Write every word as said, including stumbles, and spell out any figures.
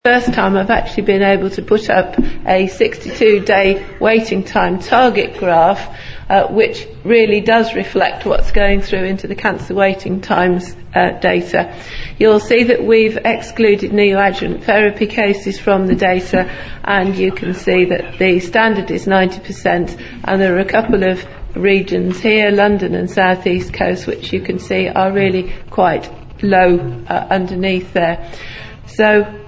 First time I've actually been able to put up a sixty-two day waiting time target graph, uh, which really does reflect what's going through into the cancer waiting times uh, data. You'll see that we've excluded neoadjuvant therapy cases from the data, and you can see that the standard is ninety percent, and there are a couple of regions here, London and South East Coast, which you can see are really quite low uh, underneath there. So